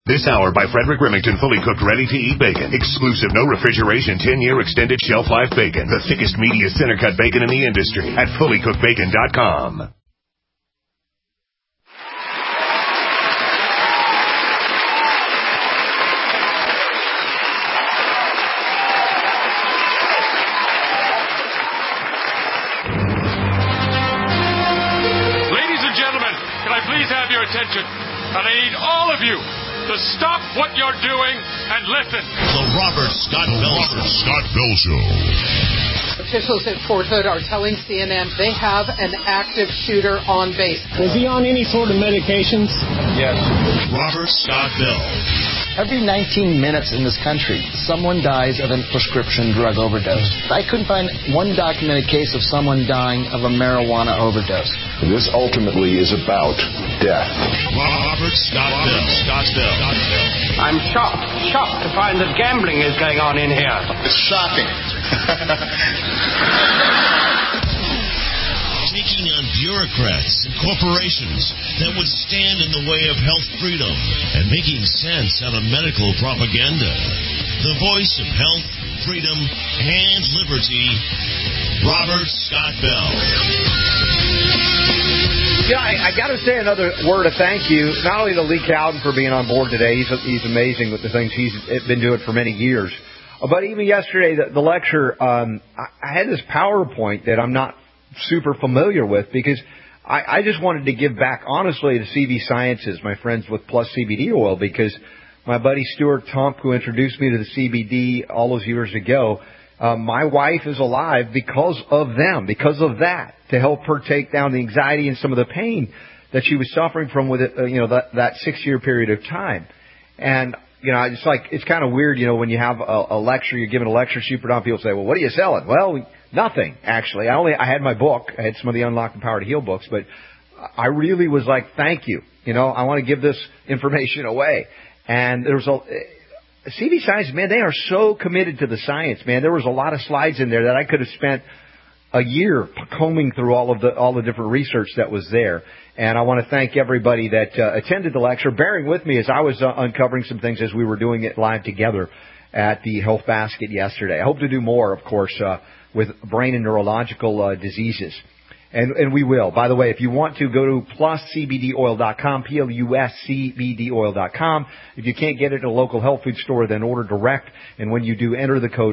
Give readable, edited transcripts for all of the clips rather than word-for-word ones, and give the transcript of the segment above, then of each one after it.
This hour by Frederick Remington, fully cooked, ready-to-eat bacon. Exclusive, no refrigeration, 10-year extended shelf life bacon. The thickest, meatiest center-cut bacon in the industry at fullycookedbacon.com. Ladies and gentlemen, can I please have your attention? And I need all of you to stop what you're doing and listen. The Robert Scott Bell Show. Officials at Fort Hood are telling CNN they have an active shooter on base. Was he on any sort of medications? Yes. Robert Scott Bell. Every 19 minutes in this country, someone dies of a prescription drug overdose. I couldn't find one documented case of someone dying of a marijuana overdose. This ultimately is about death. Robert Scott Bell. I'm shocked to find that gambling is going on in here. It's shocking. Taking on bureaucrats and corporations that would stand in the way of health freedom and making sense out of medical propaganda. The voice of health, freedom, and liberty, Robert Scott Bell. Yeah, I got to say another word of thank you, not only to Lee Cowden for being on board today. He's amazing with the things he's been doing for many years. But even yesterday, the lecture, I had this PowerPoint that I'm not super familiar with because I just wanted to give back honestly to CV Sciences, my friends with Plus CBD oil, because my buddy Stuart Tump, who introduced me to the CBD all those years ago, my wife is alive because of them, because of that, to help her take down the anxiety and some of the pain that she was suffering from with it, that 6-year period of time. And it's kind of weird, when you have a lecture, you're giving a lecture super on, people say, well, what are you selling? Well, nothing, actually. I had my book. I had some of the Unlock the Power to Heal books, but I really was like, thank you. I want to give this information away. And there was CV Science, man, they are so committed to the science, man. There was a lot of slides in there that I could have spent a year combing through all the different research that was there. And I want to thank everybody that attended the lecture, bearing with me as I was uncovering some things as we were doing it live together at the Health Basket yesterday. I hope to do more, of course, with brain and neurological diseases. And we will. By the way, if you want to, go to pluscbdoil.com, PLUSCBDoil.com. If you can't get it at a local health food store, then order direct. And when you do, enter the code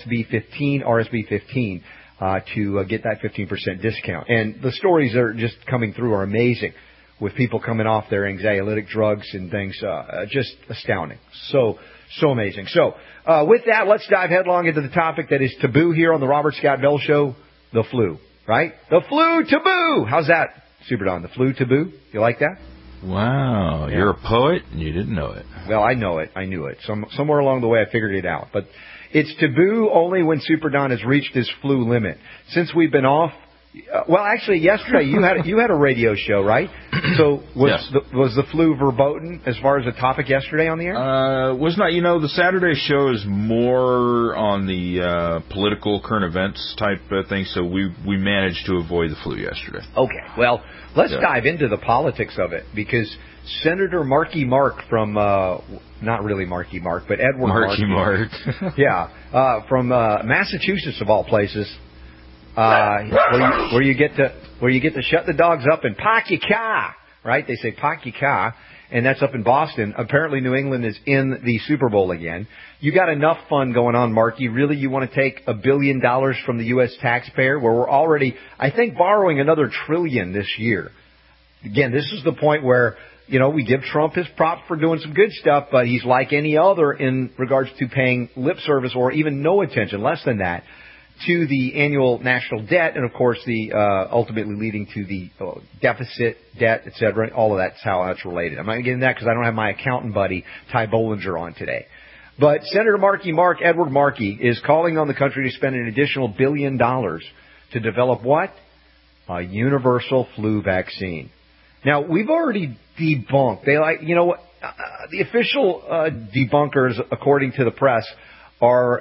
RSB15 to get that 15% discount. And the stories that are just coming through are amazing, with people coming off their anxiolytic drugs and things. Just astounding. So amazing. So with that, let's dive headlong into the topic that is taboo here on the Robert Scott Bell Show, the flu. Right? The flu taboo. How's that, Super Don? The flu taboo? You like that? Wow. Yeah. You're a poet and you didn't know it. Well, I know it. I knew it. Somewhere along the way I figured it out. But it's taboo only when Super Don has reached his flu limit. Since we've been off, well, actually, yesterday you had a radio show, right? So was the flu verboten as far as the topic yesterday on the air? Was not. The Saturday show is more on the political current events type thing. So we managed to avoid the flu yesterday. Okay. Well, let's dive into the politics of it, because Senator Marky Mark from not really Marky Mark, but Edward Marky Mark. From Massachusetts of all places. Where you get to shut the dogs up and park your car, right? They say park your car, and that's up in Boston. Apparently New England is in the Super Bowl again. You got enough fun going on, Marky. Really, you want to take $1 billion from the U.S. taxpayer, where we're already, I think, borrowing another $1 trillion this year. Again, this is the point where, we give Trump his props for doing some good stuff, but he's like any other in regards to paying lip service or even no attention, less than that, to the annual national debt, and of course the ultimately leading to the deficit, debt, etc. All of that's how that's related. I'm not getting into that because I don't have my accountant buddy Ty Bollinger on today. But Senator Edward Markey, is calling on the country to spend an additional $1 billion to develop what? A universal flu vaccine. Now, we've already debunked. The official debunkers, according to the press, are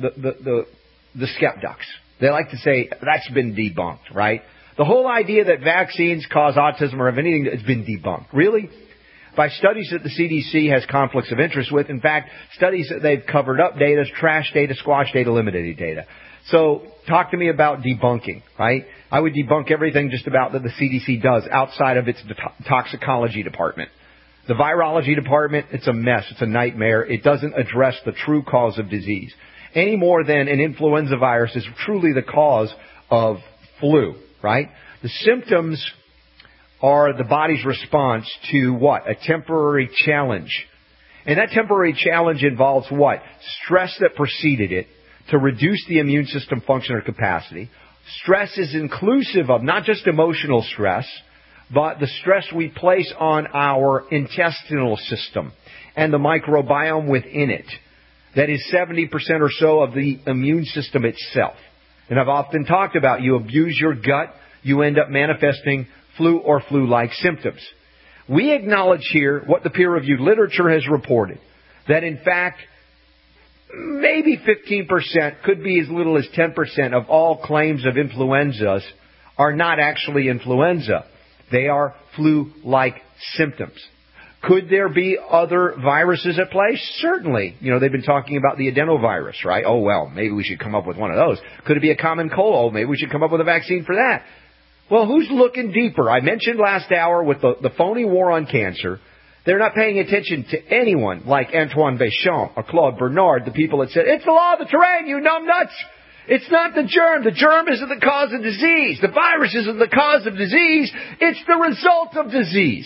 the skeptics. They like to say that's been debunked, right? The whole idea that vaccines cause autism or have anything has been debunked. Really? by studies that the CDC has conflicts of interest with. In fact, studies that they've covered up data, trash data, squash data, eliminated data. So talk to me about debunking, right? I would debunk everything just about that the CDC does outside of its toxicology department. The virology department, it's a mess. It's a nightmare. It doesn't address the true cause of disease any more than an influenza virus is truly the cause of flu, right? The symptoms are the body's response to what? A temporary challenge. And that temporary challenge involves what? Stress that preceded it to reduce the immune system function or capacity. Stress is inclusive of not just emotional stress, but the stress we place on our intestinal system and the microbiome within it. That is 70% or so of the immune system itself. And I've often talked about you abuse your gut, you end up manifesting flu or flu-like symptoms. We acknowledge here what the peer-reviewed literature has reported, that in fact, maybe 15%, could be as little as 10% of all claims of influenzas are not actually influenza. They are flu-like symptoms. Could there be other viruses at play? Certainly. You know, they've been talking about the adenovirus, right? Oh, well, maybe we should come up with one of those. Could it be a common cold? Oh, maybe we should come up with a vaccine for that. Well, who's looking deeper? I mentioned last hour with the phony war on cancer, they're not paying attention to anyone like Antoine Béchamp or Claude Bernard, the people that said, it's the law of the terrain, you numbnuts. It's not the germ. The germ isn't the cause of disease. The virus isn't the cause of disease. It's the result of disease.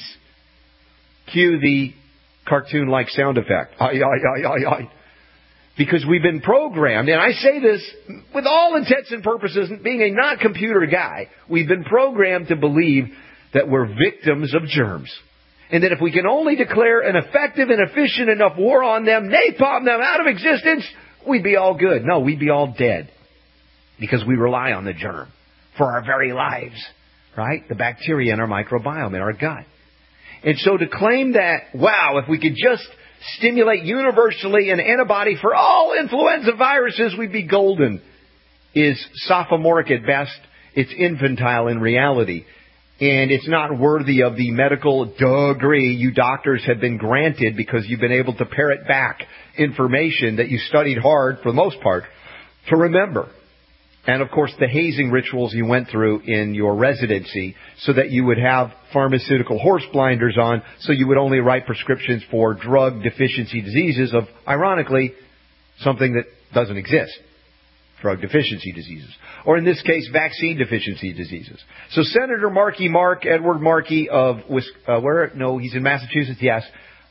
Cue the cartoon-like sound effect. Ay, ay, ay, ay, ay. Because we've been programmed, and I say this with all intents and purposes, being a not-computer guy, we've been programmed to believe that we're victims of germs. And that if we can only declare an effective and efficient enough war on them, napalm them out of existence, we'd be all good. No, we'd be all dead. Because we rely on the germ for our very lives, right? The bacteria in our microbiome, in our gut. And so to claim that, wow, if we could just stimulate universally an antibody for all influenza viruses, we'd be golden, is sophomoric at best. It's infantile in reality. And it's not worthy of the medical degree you doctors have been granted because you've been able to parrot back information that you studied hard, for the most part, to remember. And, of course, the hazing rituals you went through in your residency so that you would have pharmaceutical horse blinders on so you would only write prescriptions for drug deficiency diseases of, ironically, something that doesn't exist. Drug deficiency diseases. Or in this case, vaccine deficiency diseases. So Senator Edward Markey of, he's in Massachusetts, yes.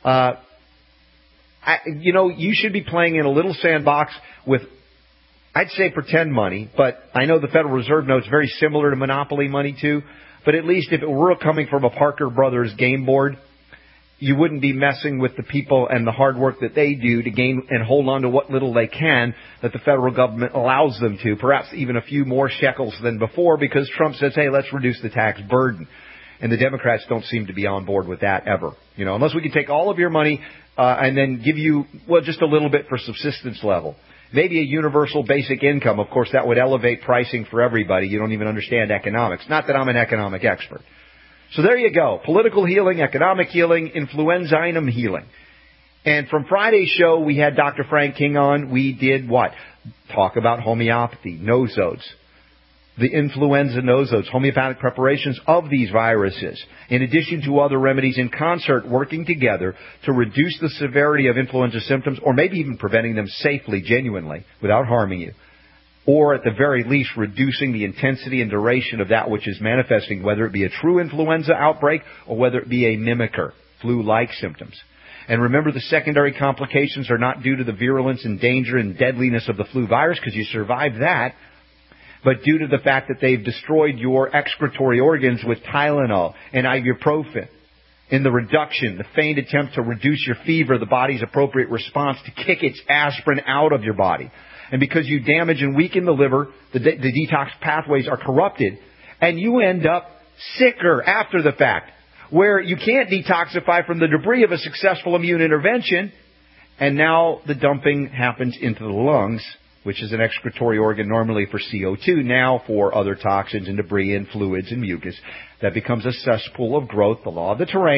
You should be playing in a little sandbox with, I'd say pretend money, but I know the Federal Reserve notes very similar to monopoly money too. But at least if it were coming from a Parker Brothers game board, you wouldn't be messing with the people and the hard work that they do to gain and hold on to what little they can that the federal government allows them to, perhaps even a few more shekels than before because Trump says, hey, let's reduce the tax burden. And the Democrats don't seem to be on board with that ever. You know, unless we can take all of your money and then give you, just a little bit for subsistence level. Maybe a universal basic income. Of course, that would elevate pricing for everybody. You don't even understand economics. Not that I'm an economic expert. So there you go. Political healing, economic healing, influenzainum healing. And from Friday's show, we had Dr. Frank King on. We did what? Talk about homeopathy, nosodes. The influenza nosodes, homeopathic preparations of these viruses, in addition to other remedies in concert working together to reduce the severity of influenza symptoms or maybe even preventing them safely, genuinely, without harming you. Or at the very least, reducing the intensity and duration of that which is manifesting, whether it be a true influenza outbreak or whether it be a mimicker, flu-like symptoms. And remember, the secondary complications are not due to the virulence and danger and deadliness of the flu virus because you survived that, but due to the fact that they've destroyed your excretory organs with Tylenol and ibuprofen. In the reduction, the feigned attempt to reduce your fever, the body's appropriate response to kick its aspirin out of your body. And because you damage and weaken the liver, the detox pathways are corrupted, and you end up sicker after the fact, where you can't detoxify from the debris of a successful immune intervention, and now the dumping happens into the lungs, which is an excretory organ normally for CO2, now for other toxins and debris and fluids and mucus. That becomes a cesspool of growth, the law of the terrain,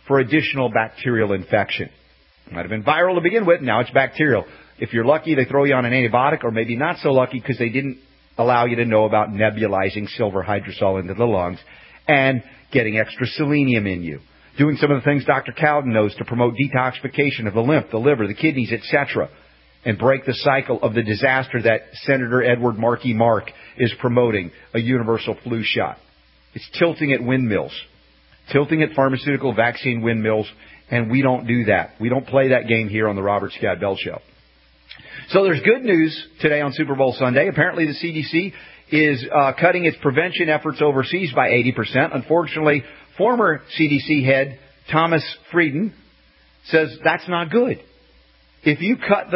for additional bacterial infection. It might have been viral to begin with, now it's bacterial. If you're lucky, they throw you on an antibiotic, or maybe not so lucky because they didn't allow you to know about nebulizing silver hydrosol into the lungs and getting extra selenium in you. Doing some of the things Dr. Cowden knows to promote detoxification of the lymph, the liver, the kidneys, etc., and break the cycle of the disaster that Senator Edward Markey Mark is promoting, a universal flu shot. It's tilting at windmills, tilting at pharmaceutical vaccine windmills, and we don't do that. We don't play that game here on the Robert Scott Bell Show. So there's good news today on Super Bowl Sunday. Apparently the CDC is cutting its prevention efforts overseas by 80%. Unfortunately, former CDC head Thomas Frieden says that's not good. If you cut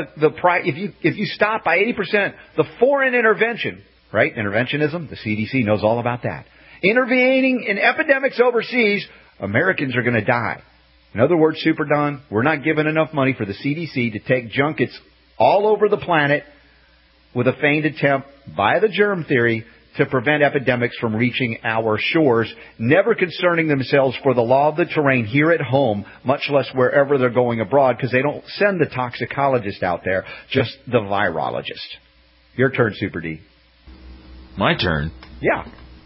if you stop by 80% the foreign intervention, right? Interventionism, the CDC knows all about that. Intervening in epidemics overseas, Americans are going to die. In other words, Super Don, we're not giving enough money for the CDC to take junkets all over the planet with a feigned attempt by the germ theory to prevent epidemics from reaching our shores, never concerning themselves for the law of the terrain here at home, much less wherever they're going abroad, because they don't send the toxicologist out there, just the virologist. Your turn, Super D. My turn? Yeah.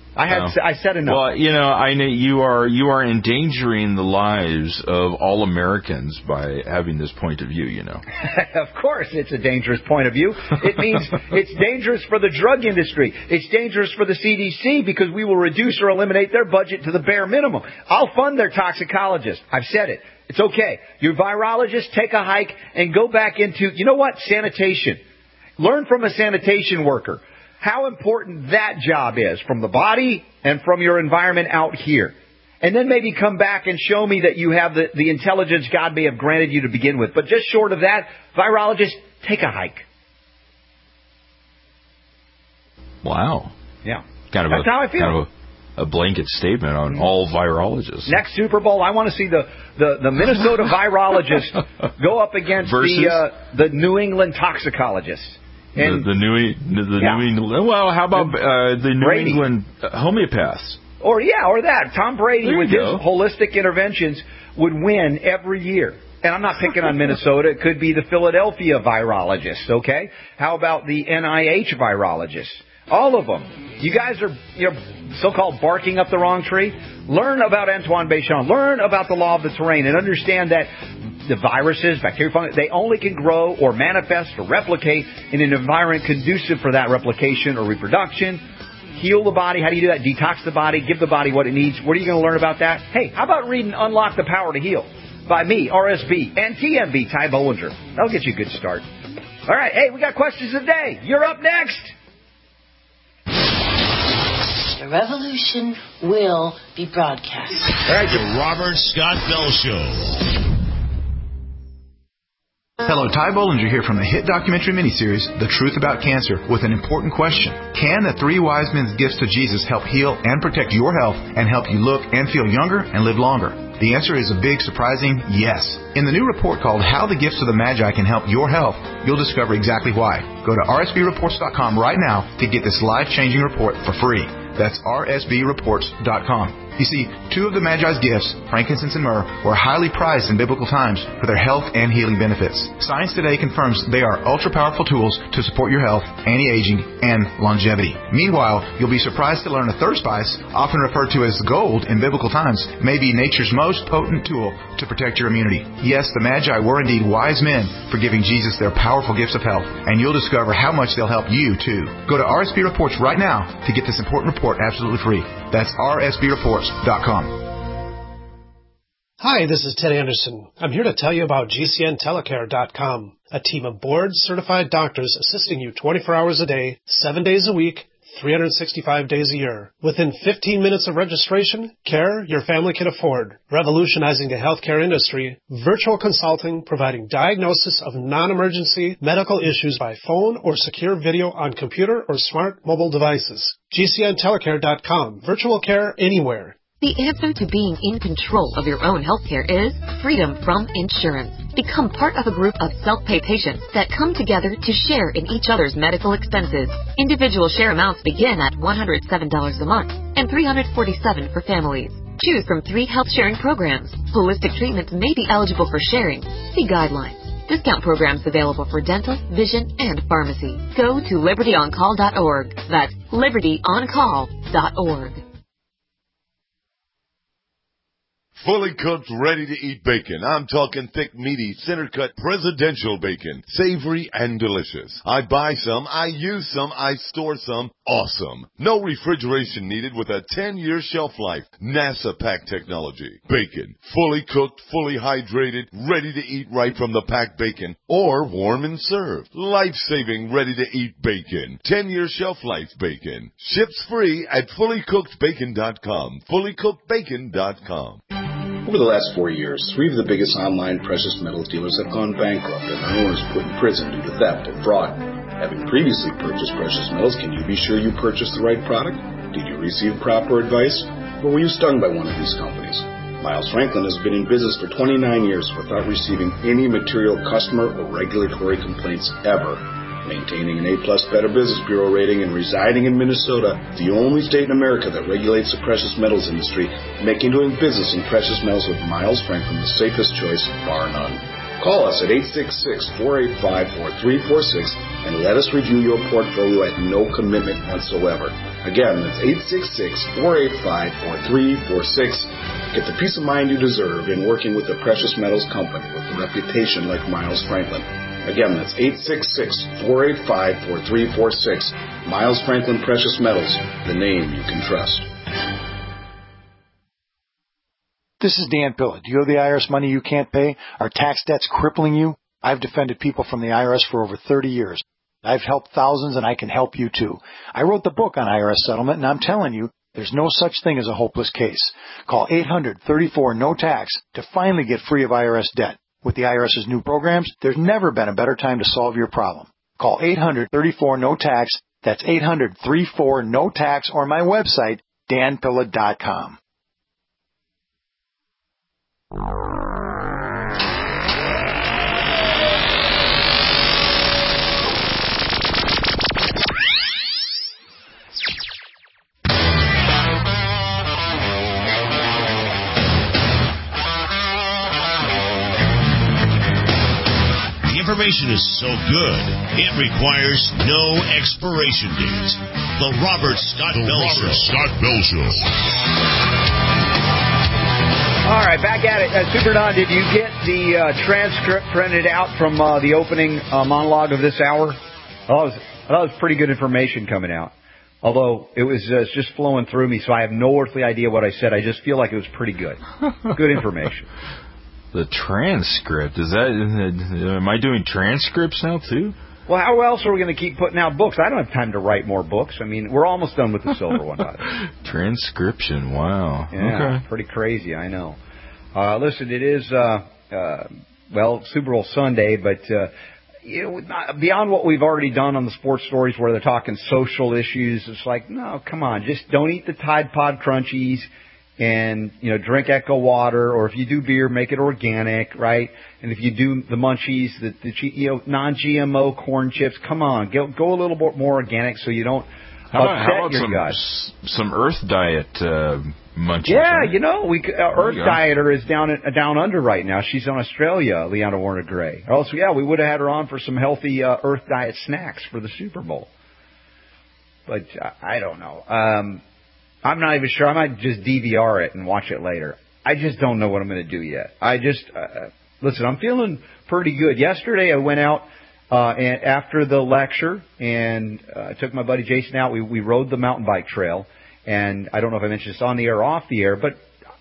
I said enough. Well, I know you are endangering the lives of all Americans by having this point of view, Of course it's a dangerous point of view. It means it's dangerous for the drug industry. It's dangerous for the CDC because we will reduce or eliminate their budget to the bare minimum. I'll fund their toxicologist. I've said it. It's okay. Your virologist, take a hike and go back into, sanitation. Learn from a sanitation worker how important that job is from the body and from your environment out here. And then maybe come back and show me that you have the intelligence God may have granted you to begin with. But just short of that, virologist, take a hike. Wow. Yeah. That's how I feel. Kind of a blanket statement on all virologists. Next Super Bowl, I want to see the Minnesota virologist go up against the New England toxicologist. And the New England. Well, how about the New Brady. England homeopaths? Or that. Tom Brady with his holistic interventions would win every year. And I'm not picking on Minnesota. It could be the Philadelphia virologist, okay? How about the NIH virologist? All of them. You guys are so-called barking up the wrong tree. Learn about Antoine Béchamp. Learn about the law of the terrain and understand that the viruses, bacteria, fungi, they only can grow or manifest or replicate in an environment conducive for that replication or reproduction. Heal the body. How do you do that? Detox the body. Give the body what it needs. What are you going to learn about that? Hey, how about reading Unlock the Power to Heal by me, RSB, and TMB, Ty Bollinger. That'll get you a good start. All right. Hey, we got questions of the day. You're up next. The revolution will be broadcast. All right, the Robert Scott Bell Show. Hello, Ty Bollinger here from the hit documentary miniseries, The Truth About Cancer, with an important question. Can the 3 wise men's gifts to Jesus help heal and protect your health and help you look and feel younger and live longer? The answer is a big, surprising yes. In the new report called How the Gifts of the Magi Can Help Your Health, you'll discover exactly why. Go to rsbreports.com right now to get this life-changing report for free. That's rsbreports.com. You see, 2 of the Magi's gifts, frankincense and myrrh, were highly prized in biblical times for their health and healing benefits. Science today confirms they are ultra-powerful tools to support your health, anti-aging, and longevity. Meanwhile, you'll be surprised to learn a third spice, often referred to as gold in biblical times, may be nature's most potent tool to protect your immunity. Yes, the Magi were indeed wise men for giving Jesus their powerful gifts of health, and you'll discover how much they'll help you, too. Go to RSB Reports right now to get this important report absolutely free. That's rsbreports.com. Hi, this is Ted Anderson. I'm here to tell you about GCNtelecare.com, a team of board-certified doctors assisting you 24 hours a day, 7 days a week, 365 days a year. Within 15 minutes of registration, care your family can afford. Revolutionizing the healthcare industry, virtual consulting providing diagnosis of non-emergency medical issues by phone or secure video on computer or smart mobile devices. GCNtelecare.com. Virtual care anywhere. The answer to being in control of your own healthcare is freedom from insurance. Become part of a group of self-pay patients that come together to share in each other's medical expenses. Individual share amounts begin at $107 a month and $347 for families. Choose from 3 health-sharing programs. Holistic treatments may be eligible for sharing. See guidelines. Discount programs available for dental, vision, and pharmacy. Go to libertyoncall.org. That's libertyoncall.org. Fully cooked, ready-to-eat bacon. I'm talking thick, meaty, center-cut presidential bacon. Savory and delicious. I buy some, I use some, I store some. Awesome. No refrigeration needed with a 10-year shelf life. NASA pack technology. Bacon. Fully cooked, fully hydrated, ready to eat right from the packed bacon. Or warm and served. Life-saving, ready-to-eat bacon. 10-year shelf life bacon. Ships free at fullycookedbacon.com. Fullycookedbacon.com. Over the last 4 years, 3 of the biggest online precious metals dealers have gone bankrupt and their owners put in prison due to theft and fraud. Having previously purchased precious metals, can you be sure you purchased the right product? Did you receive proper advice? Or were you stung by one of these companies? Miles Franklin has been in business for 29 years without receiving any material customer or regulatory complaints ever. Maintaining an A-plus Better Business Bureau rating and residing in Minnesota, the only state in America that regulates the precious metals industry, making doing business in precious metals with Miles Franklin the safest choice, bar none. Call us at 866-485-4346 and let us review your portfolio at no commitment whatsoever. Again, that's 866-485-4346. Get the peace of mind you deserve in working with a precious metals company with a reputation like Miles Franklin. Again, that's 866-485-4346. Miles Franklin Precious Metals, the name you can trust. This is Dan Pilla. Do you owe the IRS money you can't pay? Are tax debts crippling you? I've defended people from the IRS for over 30 years. I've helped thousands, and I can help you too. I wrote the book on IRS settlement, and I'm telling you, there's no such thing as a hopeless case. Call 800-34-NO-TAX to finally get free of IRS debt. With the IRS's new programs, there's never been a better time to solve your problem. Call 800-34-NO-TAX. That's 800-34-NO-TAX, or my website, danpilla.com. Information is so good, it requires no expiration date. The Robert Scott Bell Show. All right, back at it. Super Don, did you get the transcript printed out from the opening monologue of this hour? I thought it was pretty good information coming out. Although it was just flowing through me, so I have no earthly idea what I said. I just feel like it was pretty good. Good information. The transcript, am I doing transcripts now too? Well, how else are we going to keep putting out books? I don't have time to write more books. I mean, we're almost done with the silver one, by the way. Transcription, wow. Yeah, okay. Pretty crazy, I know. Listen, it is, Super Bowl Sunday, but beyond what we've already done on the sports stories where they're talking social issues, it's like, no, come on, just don't eat the Tide Pod Crunchies. And, drink Echo water, or if you do beer, make it organic, right? And if you do the munchies, the non-GMO corn chips, come on, go a little bit more organic so you don't upset your gut. Some Earth Diet munchies? Yeah, right? Earth Dieter is down under right now. She's in Australia, Leanna Warner Gray. Or else, we would have had her on for some healthy Earth Diet snacks for the Super Bowl. But I don't know. I'm not even sure. I might just DVR it and watch it later. I just don't know what I'm going to do yet. Listen, I'm feeling pretty good. Yesterday I went out and after the lecture and I took my buddy Jason out. We rode the mountain bike trail. And I don't know if I mentioned this on the air or off the air, but,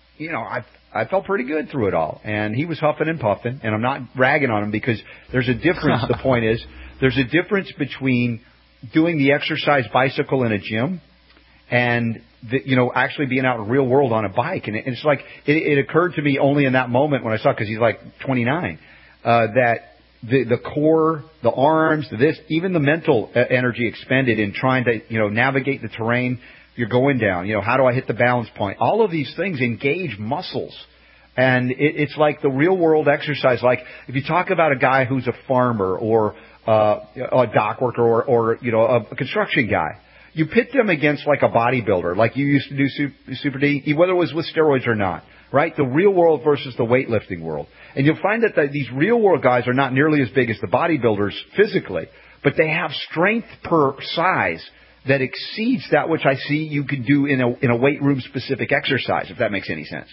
I felt pretty good through it all. And he was huffing and puffing. And I'm not ragging on him because there's a difference. The point is, there's a difference between doing the exercise bicycle in a gym and actually being out in the real world on a bike. And it's like, it occurred to me only in that moment when I saw it, because he's like 29, that the core, the arms, even the mental energy expended in trying to, navigate the terrain you're going down. How do I hit the balance point? All of these things engage muscles. And it's like the real world exercise. Like if you talk about a guy who's a farmer or a dock worker or a construction guy, you pit them against like a bodybuilder, like you used to do, Super D, whether it was with steroids or not, right? The real world versus the weightlifting world. And you'll find that these real world guys are not nearly as big as the bodybuilders physically, but they have strength per size that exceeds that which I see you can do in a weight room specific exercise, if that makes any sense.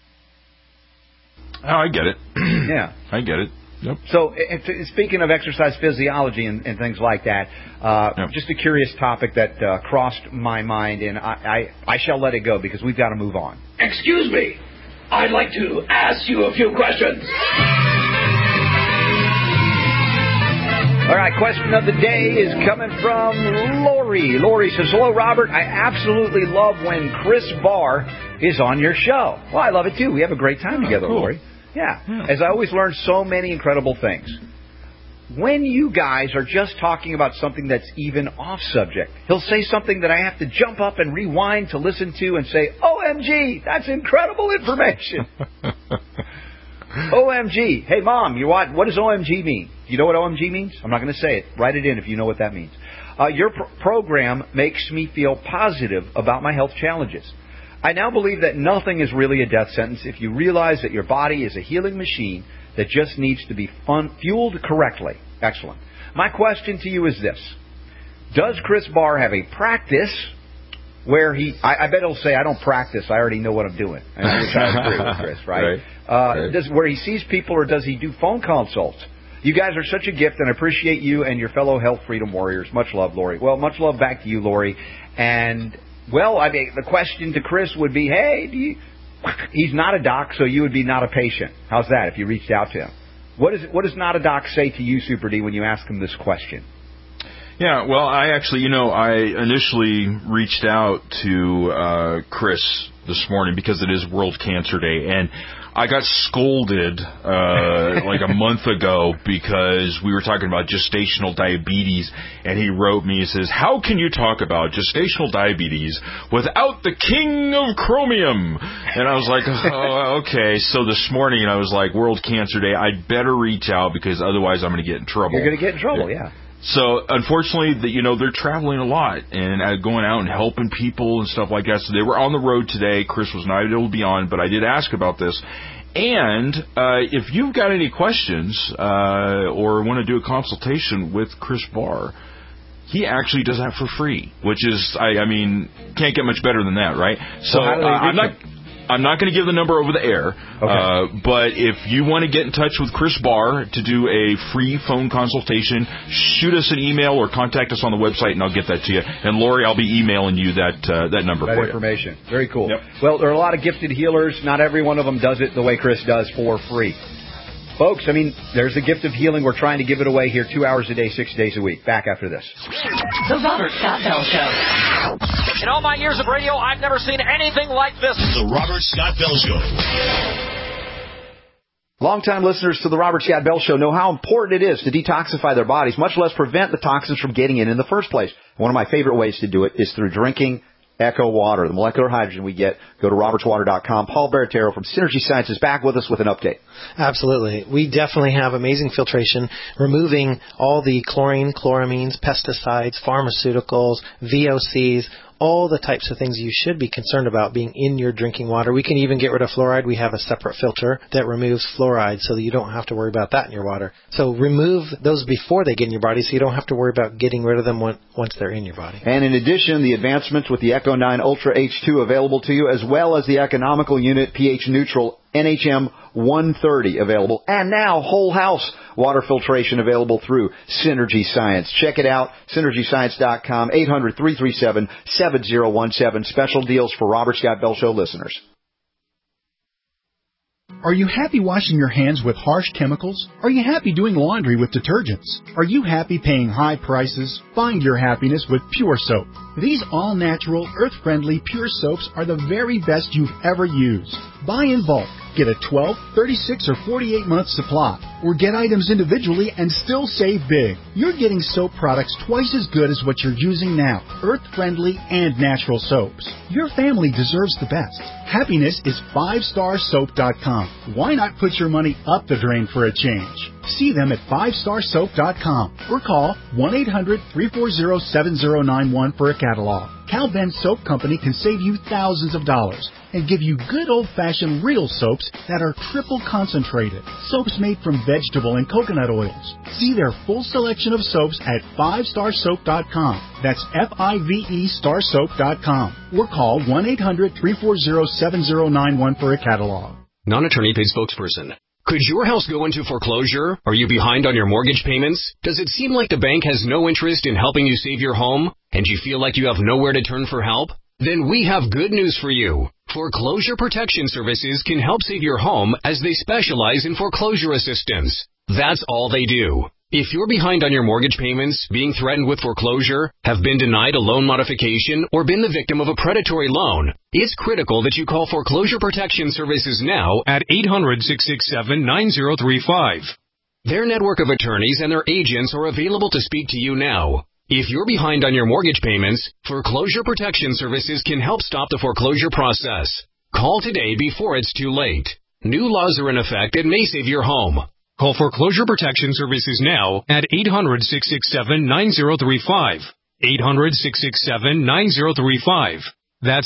Oh, I get it. Yeah. I get it. Yep. So, speaking of exercise physiology and things like that, just a curious topic that crossed my mind, and I shall let it go because we've got to move on. Excuse me. I'd like to ask you a few questions. All right, question of the day is coming from Lori. Lori says, hello, Robert. I absolutely love when Chris Barr is on your show. Well, I love it, too. We have a great time together, cool. Lori. Yeah, as I always learn so many incredible things. When you guys are just talking about something that's even off subject, he'll say something that I have to jump up and rewind to listen to and say, OMG, that's incredible information. OMG. Hey, Mom, what does OMG mean? You know what OMG means? I'm not going to say it. Write it in if you know what that means. Your program makes me feel positive about my health challenges. I now believe that nothing is really a death sentence if you realize that your body is a healing machine that just needs to be fueled correctly. Excellent. My question to you is this. Does Chris Barr have a practice where I bet he'll say, I don't practice, I already know what I'm doing. Which I agree with Chris, right? Right. Where he sees people, or does he do phone consults? You guys are such a gift, and I appreciate you and your fellow health freedom warriors. Much love, Lori. Well, much love back to you, Lori. And, well, I mean, the question to Chris would be, hey, he's not a doc, so you would be not a patient. How's that if you reached out to him? What does not a doc say to you, Super D, when you ask him this question? Yeah, well, I actually, I initially reached out to Chris this morning because it is World Cancer Day, and I got scolded like a month ago because we were talking about gestational diabetes, and he wrote me, he says, how can you talk about gestational diabetes without the king of chromium? And I was like, oh, okay. So this morning I was like, World Cancer Day, I'd better reach out because otherwise I'm going to get in trouble. You're going to get in trouble, yeah. So, unfortunately, they're traveling a lot and going out and helping people and stuff like that. So they were on the road today. Chris was not able to be on, but I did ask about this. And if you've got any questions or want to do a consultation with Chris Barr, he actually does that for free, which is, I mean, can't get much better than that, right? So I'm not going to give the number over the air, okay. But if you want to get in touch with Chris Barr to do a free phone consultation, shoot us an email or contact us on the website, and I'll get that to you. And Lori, I'll be emailing you that number for information. You. Very cool. Yep. Well, there are a lot of gifted healers. Not every one of them does it the way Chris does for free. Folks, I mean, there's the gift of healing. We're trying to give it away here 2 hours a day, 6 days a week. Back after this. The Robert Scott Bell Show. In all my years of radio, I've never seen anything like this. The Robert Scott Bell Show. Longtime listeners to the Robert Scott Bell Show know how important it is to detoxify their bodies, much less prevent the toxins from getting in the first place. One of my favorite ways to do it is through drinking Echo Water, the molecular hydrogen we get. Go to robertswater.com. Paul Baratero from Synergy Science is back with us with an update. Absolutely. We definitely have amazing filtration, removing all the chlorine, chloramines, pesticides, pharmaceuticals, VOCs, all the types of things you should be concerned about being in your drinking water. We can even get rid of fluoride. We have a separate filter that removes fluoride so that you don't have to worry about that in your water. So remove those before they get in your body so you don't have to worry about getting rid of them once they're in your body. And in addition, the advancements with the Echo 9 Ultra H2 available to you, as well as the economical unit pH neutral NHM 130 available. And now whole house water filtration available through Synergy Science. Check it out, synergyscience.com, 800-337-7017. Special deals for Robert Scott Bell Show listeners. Are you happy washing your hands with harsh chemicals? Are you happy doing laundry with detergents? Are you happy paying high prices? Find your happiness with Pure Soap. These all-natural, earth-friendly Pure Soaps are the very best you've ever used. Buy in bulk. Get a 12, 36, or 48-month supply. Or get items individually and still save big. You're getting soap products twice as good as what you're using now. Earth-friendly and natural soaps. Your family deserves the best. Happiness is 5starsoap.com. Why not put your money up the drain for a change? See them at 5starsoap.com or call 1-800-340-7091 for a catalog. Cal Ben Soap Company can save you thousands of dollars and give you good old-fashioned real soaps that are triple concentrated. Soaps made from vegetable and coconut oils. See their full selection of soaps at 5starsoap.com. That's F-I-V-E starsoap.com. Or call 1-800-340-7091 for a catalog. Non-attorney paid spokesperson. Could your house go into foreclosure? Are you behind on your mortgage payments? Does it seem like the bank has no interest in helping you save your home? And you feel like you have nowhere to turn for help? Then we have good news for you. Foreclosure Protection Services can help save your home as they specialize in foreclosure assistance. That's all they do. If you're behind on your mortgage payments, being threatened with foreclosure, have been denied a loan modification, or been the victim of a predatory loan, it's critical that you call Foreclosure Protection Services now at 800-667-9035. Their network of attorneys and their agents are available to speak to you now. If you're behind on your mortgage payments, Foreclosure Protection Services can help stop the foreclosure process. Call today before it's too late. New laws are in effect that may save your home. Call Foreclosure Protection Services now at 800-667-9035. 800-667-9035. That's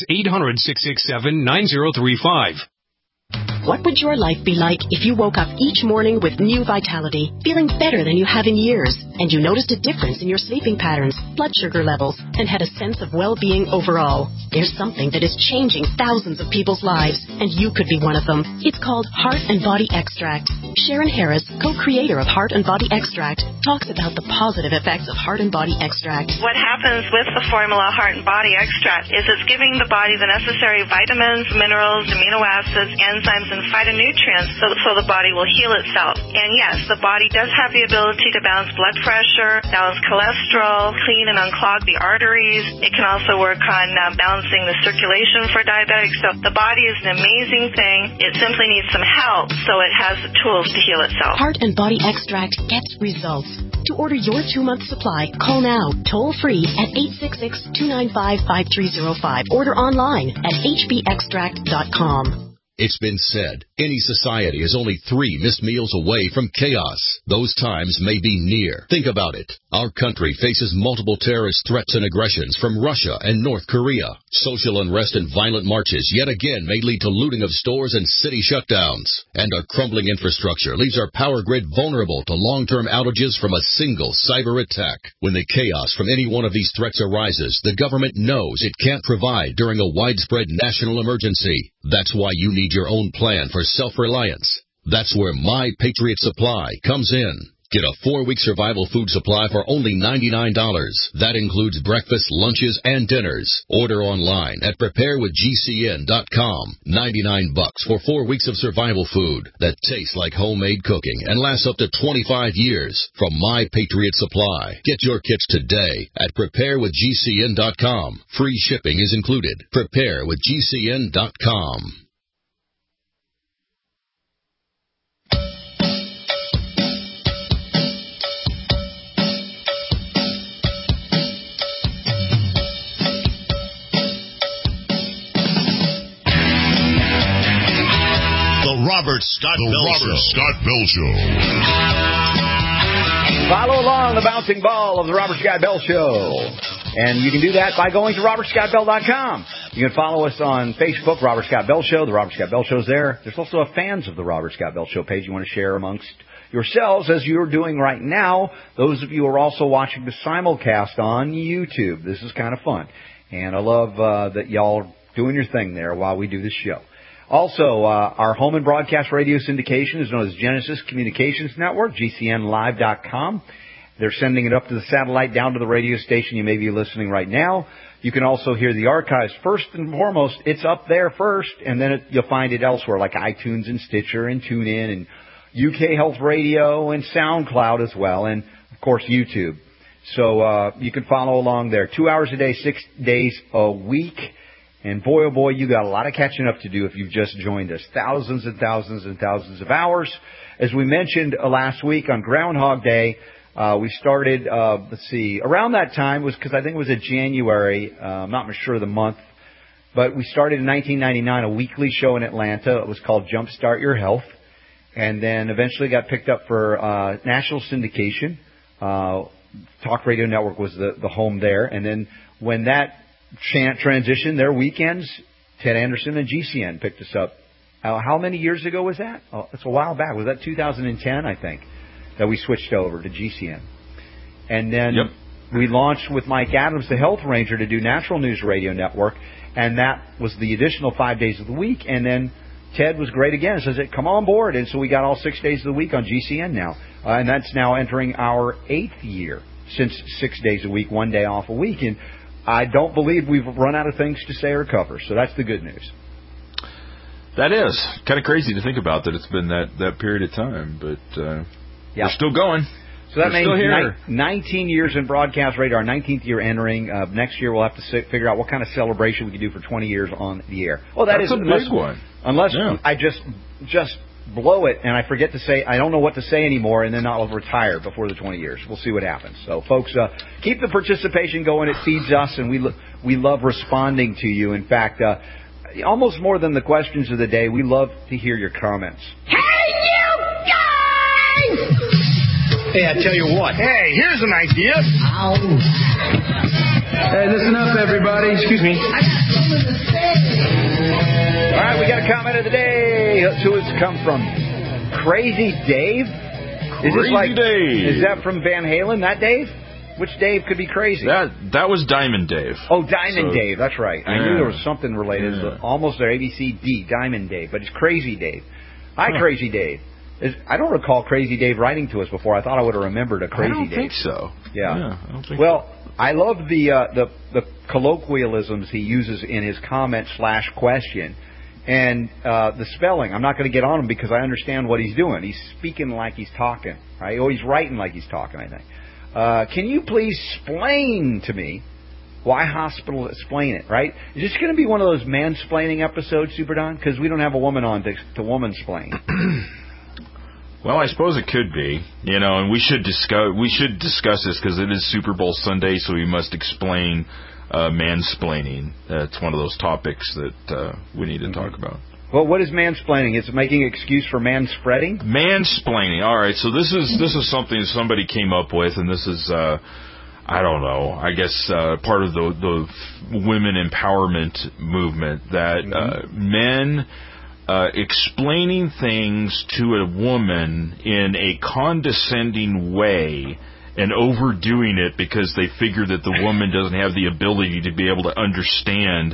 800-667-9035. What would your life be like if you woke up each morning with new vitality, feeling better than you have in years, and you noticed a difference in your sleeping patterns, blood sugar levels, and had a sense of well-being overall? There's something that is changing thousands of people's lives, and you could be one of them. It's called Heart and Body Extract. Sharon Harris, co-creator of Heart and Body Extract, talks about the positive effects of Heart and Body Extract. What happens with the formula Heart and Body Extract is it's giving the body the necessary vitamins, minerals, amino acids, enzymes, and phytonutrients so the body will heal itself. And yes, the body does have the ability to balance blood pressure, balance cholesterol, clean and unclog the arteries. It can also work on balancing the circulation for diabetics. So the body is an amazing thing. It simply needs some help so it has the tools to heal itself. Heart and Body Extract gets results. To order your 2-month supply, call now, toll free at 866-295-5305. Order online at hbextract.com. It's been said, any society is only 3 missed meals away from chaos. Those times may be near. Think about it. Our country faces multiple terrorist threats and aggressions from Russia and North Korea. Social unrest and violent marches yet again may lead to looting of stores and city shutdowns. And our crumbling infrastructure leaves our power grid vulnerable to long-term outages from a single cyber attack. When the chaos from any one of these threats arises, the government knows it can't provide during a widespread national emergency. That's why you need your own plan for self-reliance. That's where My Patriot Supply comes in. Get a 4-week survival food supply for only $99. That includes breakfast, lunches, and dinners. Order online at preparewithgcn.com. $99 for 4 weeks of survival food that tastes like homemade cooking and lasts up to 25 years from My Patriot Supply. Get your kits today at preparewithgcn.com. Free shipping is included. Preparewithgcn.com. Robert Scott Bell Show. Follow along the bouncing ball of the Robert Scott Bell Show. And you can do that by going to robertscottbell.com. You can follow us on Facebook, Robert Scott Bell Show. The Robert Scott Bell Show is there. There's also a fans of the Robert Scott Bell Show page you want to share amongst yourselves, as you're doing right now. Those of you who are also watching the simulcast on YouTube. This is kind of fun. And I love that y'all are doing your thing there while we do this show. Also, our home and broadcast radio syndication is known as Genesis Communications Network, GCNlive.com. They're sending it up to the satellite, down to the radio station you may be listening right now. You can also hear the archives. First and foremost, it's up there first, and then you'll find it elsewhere, like iTunes and Stitcher and TuneIn and UK Health Radio and SoundCloud as well, and, of course, YouTube. So you can follow along there. 2 hours a day, 6 days a week. And boy, oh boy, you got a lot of catching up to do if you've just joined us. Thousands and thousands and thousands of hours. As we mentioned last week on Groundhog Day, we started, around that time was because I think it was in January. I'm not sure of the month. But we started in 1999 a weekly show in Atlanta. It was called Jumpstart Your Health. And then eventually got picked up for national syndication. Talk Radio Network was the home there. And then when that transitioned, their weekends, Ted Anderson and GCN picked us up. How many years ago was that? Oh, it's a while back. Was that 2010, I think, that we switched over to GCN? And then we launched with Mike Adams, the Health Ranger, to do Natural News Radio Network. And that was the additional 5 days of the week. And then Ted was great again. Says, come on board. And so we got all 6 days of the week on GCN now. And that's now entering our 8th year since 6 days a week, 1 day off a week. And I don't believe we've run out of things to say or cover. So that's the good news. That is kind of crazy to think about that it's been that period of time. But we're still going. So that means 19 years in broadcast radio, our 19th year entering. Next year we'll have to figure out what kind of celebration we can do for 20 years on the air. Well, that's a big one. Unless I just blow it and I forget to say, I don't know what to say anymore, and then I'll retire before the 20 years. We'll see what happens. So, folks, keep the participation going. It feeds us, and we love responding to you. In fact, almost more than the questions of the day, we love to hear your comments. Hey, you guys! Hey, I tell you what. Hey, here's an idea. Ow. Hey, listen up, everybody. Excuse me. All right, we got a comment of the day. Let's see who it's come from. Crazy Dave? Is that from Van Halen, that Dave? Which Dave could be crazy? That was Diamond Dave. Oh, Diamond Dave. That's right. I knew there was something related. Yeah. Almost there, ABCD, Diamond Dave. But it's Crazy Dave. Hi, Crazy Dave. I don't recall Crazy Dave writing to us before. I thought I would have remembered a Crazy Dave. I don't think so. Yeah. I don't think so. I love the colloquialisms he uses in his comment/question. And the spelling. I'm not going to get on him because I understand what he's doing. He's speaking like he's talking. Right? Or he's writing like he's talking, I think. Can you please explain to me why hospitals explain it, right? Is this going to be one of those mansplaining episodes, Super Don? Because we don't have a woman on to woman-splain. Well, I suppose it could be, and we should discuss this because it is Super Bowl Sunday, so we must explain mansplaining. It's one of those topics that we need to talk about. Well, what is mansplaining? It's making an excuse for manspreading? Mansplaining. All right, so this is something somebody came up with, and this is I don't know. I guess part of the women empowerment movement that men. Explaining things to a woman in a condescending way and overdoing it because they figure that the woman doesn't have the ability to be able to understand,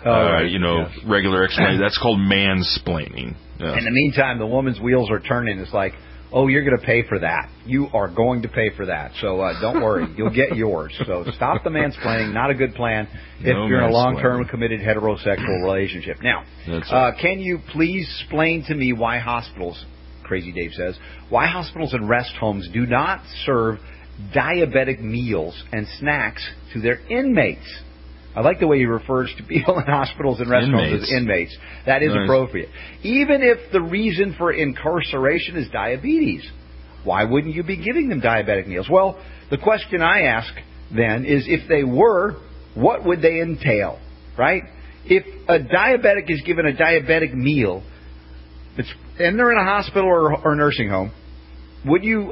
regular explanation. That's called mansplaining. Yeah. In the meantime, the woman's wheels are turning. It's like, oh, you're going to pay for that. You are going to pay for that. So don't worry. You'll get yours. So stop the mansplaining. Not a good plan if you're in a long-term committed heterosexual relationship. Now, can you please explain to me why hospitals, Crazy Dave says, why hospitals and rest homes do not serve diabetic meals and snacks to their inmates? I like the way he refers to people in hospitals and rest homes as inmates. That is appropriate. Even if the reason for incarceration is diabetes, why wouldn't you be giving them diabetic meals? Well, the question I ask then is if they were, what would they entail, right? If a diabetic is given a diabetic meal, and they're in a hospital or nursing home, would you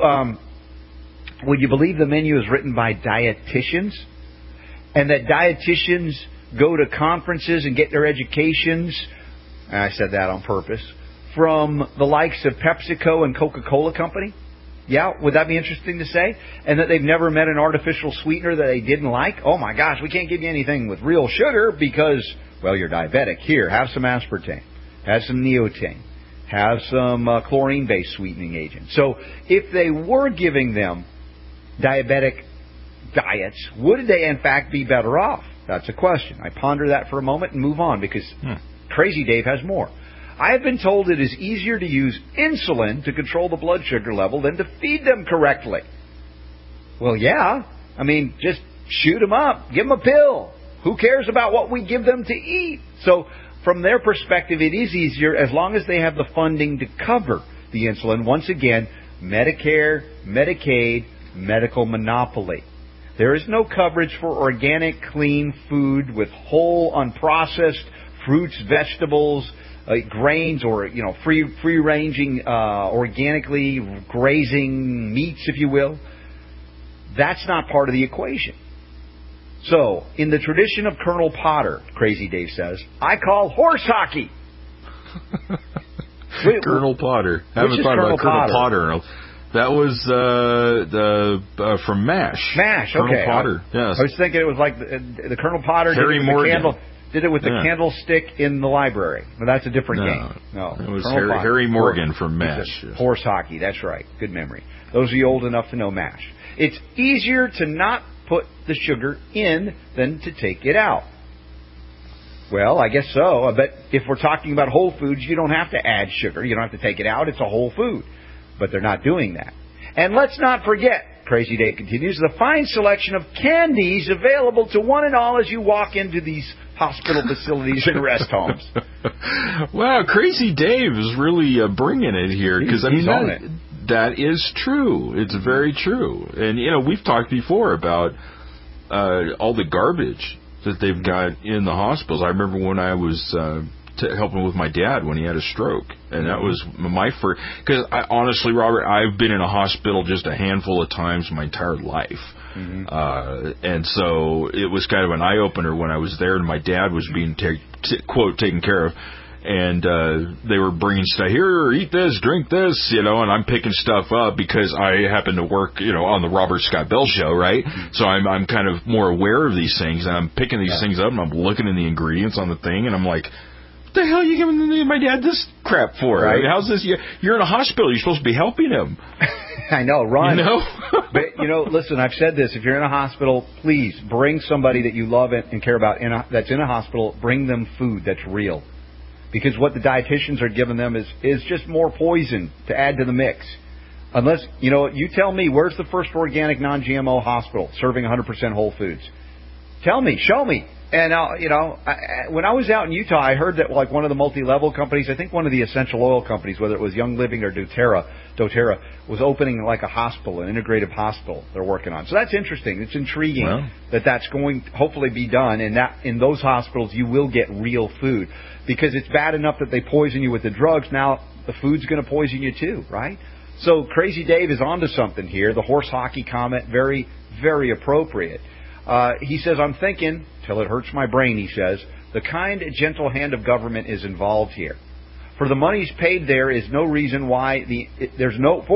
believe the menu is written by dietitians? And that dietitians go to conferences and get their educations, and I said that on purpose, from the likes of PepsiCo and Coca-Cola Company? Yeah, would that be interesting to say? And that they've never met an artificial sweetener that they didn't like? Oh my gosh, we can't give you anything with real sugar because, well, you're diabetic. Here, have some aspartame, have some neotame, have some chlorine-based sweetening agent. So if they were giving them diabetic diets, would they in fact be better off? That's a question. I ponder that for a moment and move on because Crazy Dave has more. I have been told it is easier to use insulin to control the blood sugar level than to feed them correctly. Well, yeah. I mean, just shoot them up. Give them a pill. Who cares about what we give them to eat? So from their perspective, it is easier as long as they have the funding to cover the insulin. Once again, Medicare, Medicaid, medical monopoly. There is no coverage for organic, clean food with whole, unprocessed fruits, vegetables, grains, or free-ranging, organically grazing meats, if you will. That's not part of the equation. So, in the tradition of Colonel Potter, Crazy Dave says, I call horse hockey. Colonel Potter. I haven't thought about Colonel Potter. That was from MASH. MASH, Colonel okay. Potter, yes. I was thinking it was like the Colonel Potter Harry Morgan. Did it with the candlestick in the library. But that's a different game. No, it was Harry Morgan from MASH. Horse hockey, that's right. Good memory. Those of you old enough to know MASH. It's easier to not put the sugar in than to take it out. Well, I guess so. But if we're talking about whole foods, you don't have to add sugar. You don't have to take it out. It's a whole food. But they're not doing that. And let's not forget, Crazy Dave continues, the fine selection of candies available to one and all as you walk into these hospital facilities and rest homes. Wow, Crazy Dave is really bringing it here. Because that is true. It's very true. And, we've talked before about all the garbage that they've got in the hospitals. I remember when I was helping with my dad when he had a stroke. And that was my first... Because honestly, Robert, I've been in a hospital just a handful of times my entire life. Mm-hmm. And so it was kind of an eye-opener when I was there and my dad was being, quote, taken care of. And they were bringing stuff, here, eat this, drink this, and I'm picking stuff up because I happen to work, on the Robert Scott Bell Show, right? Mm-hmm. So I'm kind of more aware of these things, and I'm picking these things up, and I'm looking at the ingredients on the thing, and I'm like, what the hell are you giving my dad this crap for? Right. I mean, how's this? You're in a hospital. You're supposed to be helping him. I know, run. But, listen, I've said this. If you're in a hospital, please bring somebody that you love and care about that's in a hospital. Bring them food that's real. Because what the dietitians are giving them is just more poison to add to the mix. Unless, you tell me, where's the first organic non-GMO hospital serving 100% whole foods? Tell me, show me. And, when I was out in Utah, I heard that one of the multi-level companies, I think one of the essential oil companies, whether it was Young Living or doTERRA, was opening like a hospital, an integrative hospital they're working on. So that's interesting. It's intriguing that that's going to hopefully be done, and that in those hospitals you will get real food. Because it's bad enough that they poison you with the drugs, now the food's going to poison you too, right? So Crazy Dave is onto something here. The horse hockey comment, very, very appropriate. He says, I'm thinking, till it hurts my brain, he says, the kind, gentle hand of government is involved here. For the money's paid there is no reason why there's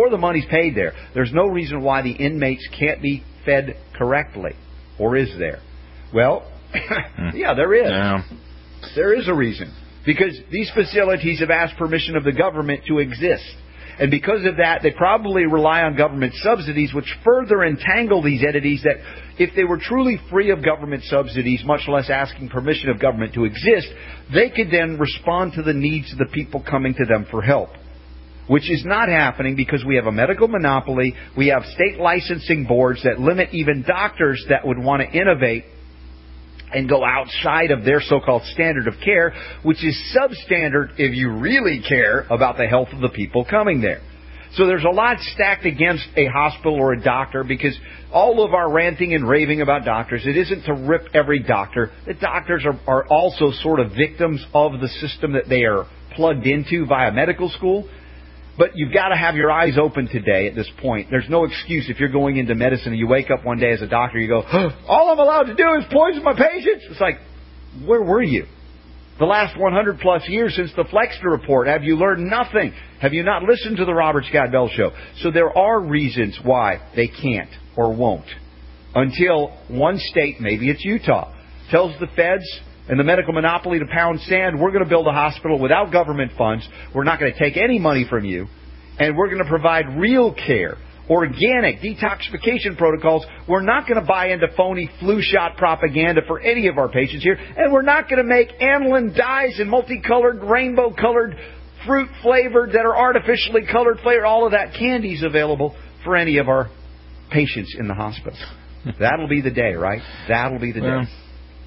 no reason why the inmates can't be fed correctly. Or is there? Well, yeah, there is. Yeah. There is a reason. Because these facilities have asked permission of the government to exist. And because of that, they probably rely on government subsidies, which further entangle these entities that, if they were truly free of government subsidies, much less asking permission of government to exist, they could then respond to the needs of the people coming to them for help. Which is not happening because we have a medical monopoly, we have state licensing boards that limit even doctors that would want to innovate and go outside of their so-called standard of care, which is substandard if you really care about the health of the people coming there. So there's a lot stacked against a hospital or a doctor because all of our ranting and raving about doctors, it isn't to rip every doctor. The doctors are also sort of victims of the system that they are plugged into via medical school. But you've got to have your eyes open today at this point. There's no excuse if you're going into medicine and you wake up one day as a doctor, you go, all I'm allowed to do is poison my patients. It's like, where were you? The last 100 plus years since the Flexner Report, have you learned nothing? Have you not listened to the Robert Scott Bell Show? So there are reasons why they can't or won't. Until one state, maybe it's Utah, tells the feds and the medical monopoly to pound sand, we're going to build a hospital without government funds. We're not going to take any money from you. And we're going to provide real care, organic detoxification protocols. We're not going to buy into phony flu shot propaganda for any of our patients here. And we're not going to make aniline dyes and multicolored, rainbow-colored, fruit-flavored, that are artificially colored flavored, all of that candies available for any of our patients in the hospital. That'll be the day, right? That'll be the day.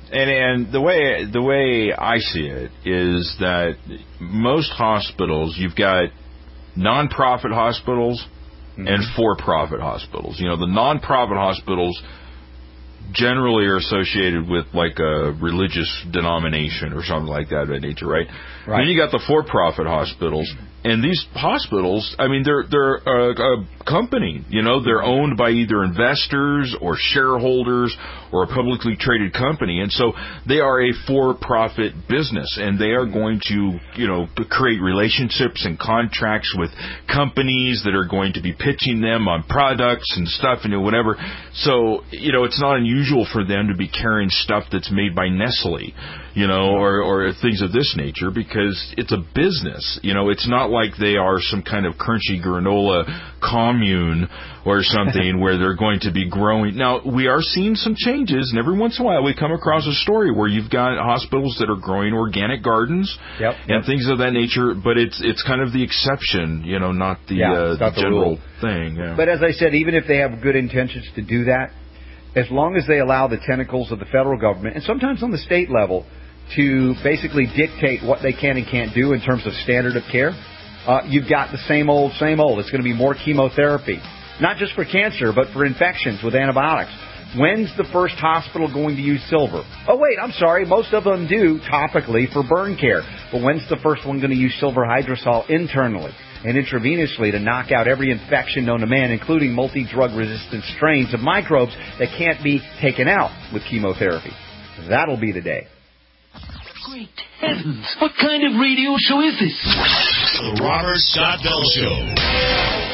And the way I see it is that most hospitals, you've got non-profit hospitals and for-profit hospitals. You know, the non-profit hospitals generally are associated with like a religious denomination or something like that of nature, right? Then you got the for-profit hospitals, and these hospitals, I mean, they're a company. You know, they're owned by either investors or shareholders or a publicly traded company, and so they are a for-profit business, and they are going to, you know, create relationships and contracts with companies that are going to be pitching them on products and stuff and whatever. So, you know, it's not unusual for them to be carrying stuff that's made by Nestle, you know, or things of this nature, because it's a business. You know, it's not like they are some kind of crunchy granola commune or something where they're going to be growing. Now, we are seeing some changes, and every once in a while we come across a story where you've got hospitals that are growing organic gardens and things of that nature, but it's kind of the exception, you know, not the general thing. Yeah. But as I said, even if they have good intentions to do that, as long as they allow the tentacles of the federal government, and sometimes on the state level, to basically dictate what they can and can't do in terms of standard of care, you've got the same old, same old. It's going to be more chemotherapy, not just for cancer, but for infections with antibiotics. When's the first hospital going to use silver? Oh, wait, I'm sorry. Most of them do topically for burn care. But when's the first one going to use silver hydrosol internally and intravenously to knock out every infection known to man, including multi-drug resistant strains of microbes that can't be taken out with chemotherapy? That'll be the day. Great heavens! What kind of radio show is this? The Robert Scott Bell Show.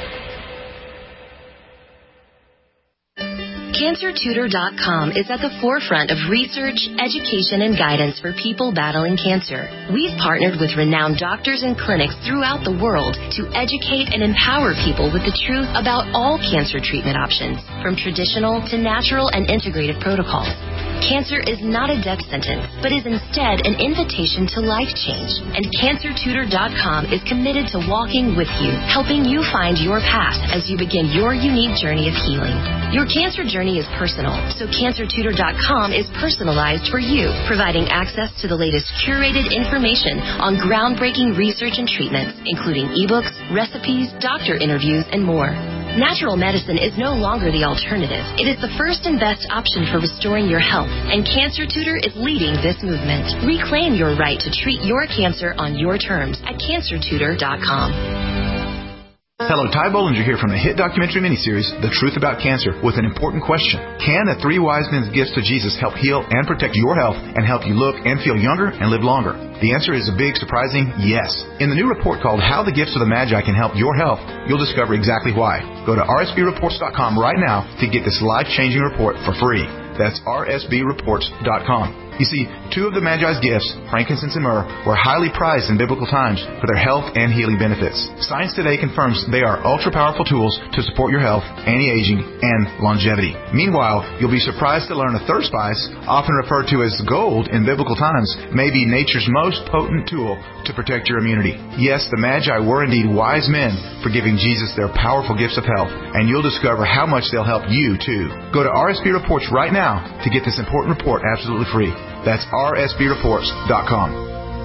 CancerTutor.com is at the forefront of research, education, and guidance for people battling cancer. We've partnered with renowned doctors and clinics throughout the world to educate and empower people with the truth about all cancer treatment options, from traditional to natural and integrative protocols. Cancer is not a death sentence, but is instead an invitation to life change. And CancerTutor.com is committed to walking with you, helping you find your path as you begin your unique journey of healing. Your cancer journey is personal, so CancerTutor.com is personalized for you, providing access to the latest curated information on groundbreaking research and treatments, including ebooks, recipes, doctor interviews, and more. Natural medicine is no longer the alternative. It is the first and best option for restoring your health, and Cancer Tutor is leading this movement. Reclaim your right to treat your cancer on your terms at CancerTutor.com. Hello, Ty Bollinger here from the hit documentary miniseries, The Truth About Cancer, with an important question. Can the 3 wise men's gifts to Jesus help heal and protect your health and help you look and feel younger and live longer? The answer is a big, surprising yes. In the new report called How the Gifts of the Magi Can Help Your Health, you'll discover exactly why. Go to rsbreports.com right now to get this life-changing report for free. That's rsbreports.com. You see, 2 of the Magi's gifts, frankincense and myrrh, were highly prized in biblical times for their health and healing benefits. Science today confirms they are ultra-powerful tools to support your health, anti-aging, and longevity. Meanwhile, you'll be surprised to learn a third spice, often referred to as gold in biblical times, may be nature's most potent tool to protect your immunity. Yes, the Magi were indeed wise men for giving Jesus their powerful gifts of health, and you'll discover how much they'll help you, too. Go to RSB Reports right now to get this important report absolutely free. That's rsbreports.com.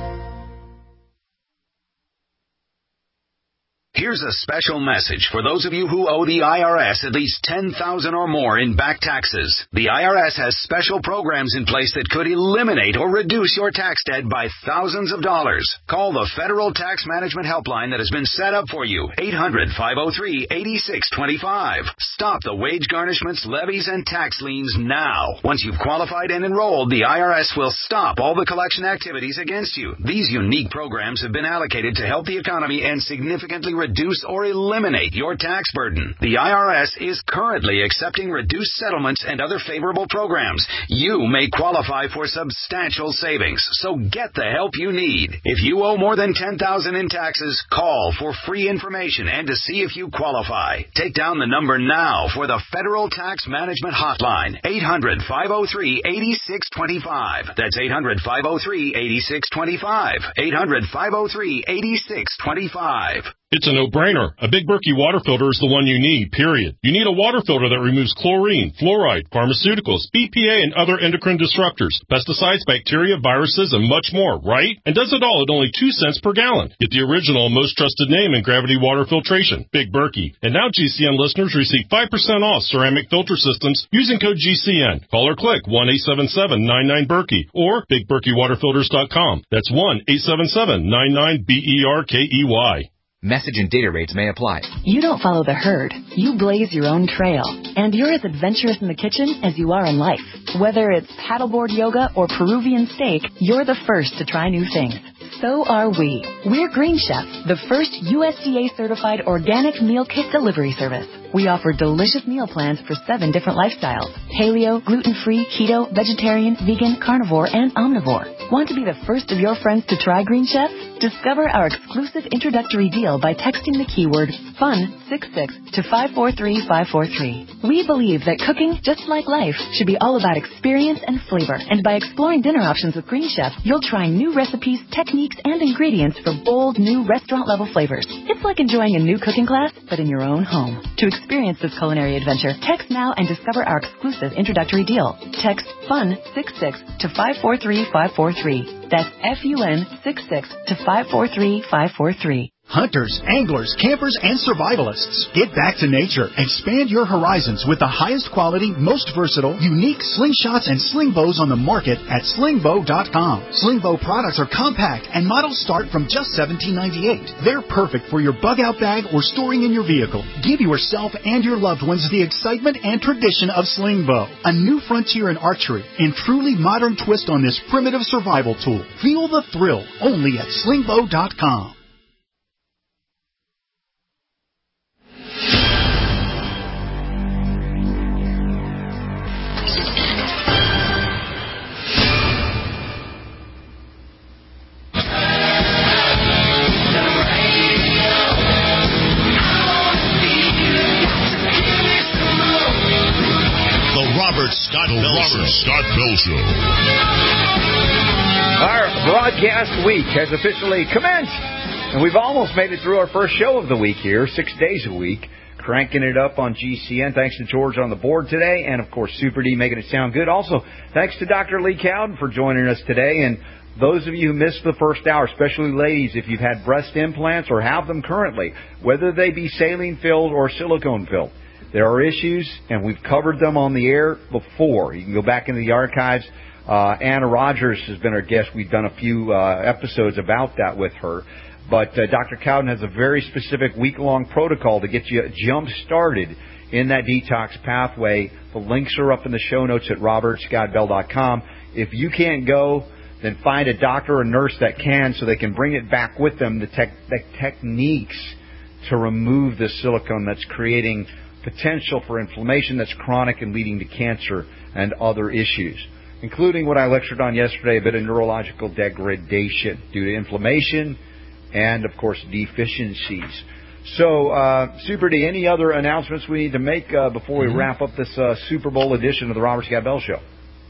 Here's a special message for those of you who owe the IRS at least $10,000 or more in back taxes. The IRS has special programs in place that could eliminate or reduce your tax debt by thousands of dollars. Call the Federal Tax Management Helpline that has been set up for you, 800-503-8625. Stop the wage garnishments, levies, and tax liens now. Once you've qualified and enrolled, the IRS will stop all the collection activities against you. These unique programs have been allocated to help the economy and significantly reduce or eliminate your tax burden. The IRS is currently accepting reduced settlements and other favorable programs. You may qualify for substantial savings, so get the help you need. If you owe more than $10,000 in taxes, call for free information and to see if you qualify. Take down the number now for the Federal Tax Management Hotline, 800-503-8625. That's 800-503-8625. 800-503-8625. It's a no-brainer. A Big Berkey water filter is the one you need, period. You need a water filter that removes chlorine, fluoride, pharmaceuticals, BPA, and other endocrine disruptors, pesticides, bacteria, viruses, and much more, right? And does it all at only 2 cents per gallon. Get the original, most trusted name in gravity water filtration, Big Berkey. And now GCN listeners receive 5% off ceramic filter systems using code GCN. Call or click 1-877-99-BERKEY or BigBerkeyWaterFilters.com. That's 1-877-99-BERKEY. Message and data rates may apply. You don't follow the herd. You blaze your own trail. And you're as adventurous in the kitchen as you are in life. Whether it's paddleboard yoga or Peruvian steak, you're the first to try new things. So are we. We're Green Chef, the first USDA-certified organic meal kit delivery service. We offer delicious meal plans for 7 different lifestyles: paleo, gluten-free, keto, vegetarian, vegan, carnivore, and omnivore. Want to be the first of your friends to try Green Chef? Discover our exclusive introductory deal by texting the keyword FUN66 to 543543. We believe that cooking, just like life, should be all about experience and flavor. And by exploring dinner options with Green Chef, you'll try new recipes, techniques, and ingredients for bold, new restaurant-level flavors. It's like enjoying a new cooking class, but in your own home. To experience this culinary adventure, text now and discover our exclusive introductory deal. Text FUN66 to 543543. That's FUN66 to 543543. Hunters, anglers, campers, and survivalists. Get back to nature. Expand your horizons with the highest quality, most versatile, unique slingshots and sling bows on the market at slingbow.com. Slingbow products are compact and models start from just $17.98. They're perfect for your bug-out bag or storing in your vehicle. Give yourself and your loved ones the excitement and tradition of Slingbow, a new frontier in archery and truly modern twist on this primitive survival tool. Feel the thrill only at slingbow.com. Scott Bell Show. Our broadcast week has officially commenced, and we've almost made it through our first show of the week here, 6 days a week, cranking it up on GCN. Thanks to George on the board today, and of course Super D making it sound good. Also, thanks to Dr. Lee Cowden for joining us today, and those of you who missed the first hour, especially ladies, if you've had breast implants or have them currently, whether they be saline filled or silicone filled, there are issues, and we've covered them on the air before. You can go back into the archives. Anna Rogers has been our guest. We've done a few episodes about that with her. But Dr. Cowden has a very specific week-long protocol to get you jump-started in that detox pathway. The links are up in the show notes at robertscottbell.com. If you can't go, then find a doctor or nurse that can so they can bring it back with them, the techniques to remove the silicone that's creating potential for inflammation that's chronic and leading to cancer and other issues, including what I lectured on yesterday, a bit of neurological degradation due to inflammation and, of course, deficiencies. So, Super D, any other announcements we need to make before we wrap up this Super Bowl edition of the Robert Scott Bell Show?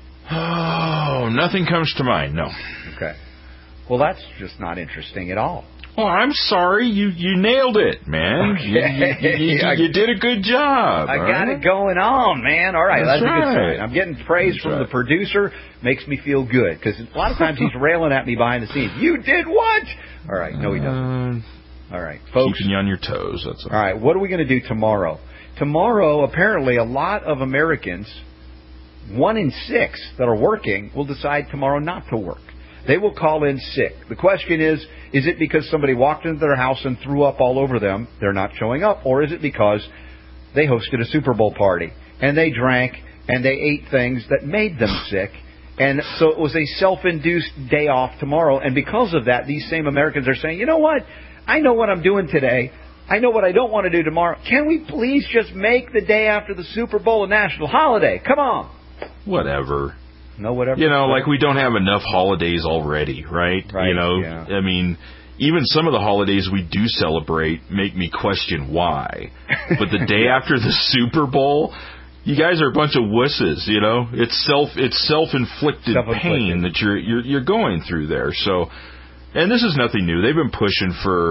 Oh, nothing comes to mind, no. Okay. Well, that's just not interesting at all. Well, I'm sorry. You nailed it, man. Okay. You did a good job. I got it going on, man. All right, that's a good sign. I'm getting praise from the producer. Makes me feel good, because a lot of times he's railing at me behind the scenes. You did what? All right, no, he doesn't. All right, folks. Keeping you on your toes. That's all. All right, what are we going to do tomorrow? Tomorrow, apparently, a lot of Americans, 1 in 6 that are working, will decide tomorrow not to work. They will call in sick. The question is it because somebody walked into their house and threw up all over them, they're not showing up? Or is it because they hosted a Super Bowl party and they drank and they ate things that made them sick? And so it was a self-induced day off tomorrow. And because of that, these same Americans are saying, you know what? I know what I'm doing today. I know what I don't want to do tomorrow. Can we please just make the day after the Super Bowl a national holiday? Come on. Whatever. No, whatever. You know, like we don't have enough holidays already, right? Right, you know, yeah. I mean, even some of the holidays we do celebrate make me question why. But the day after the Super Bowl, you guys are a bunch of wusses, you know? It's self-inflicted pain that you're going through there. So, and this is nothing new. They've been pushing for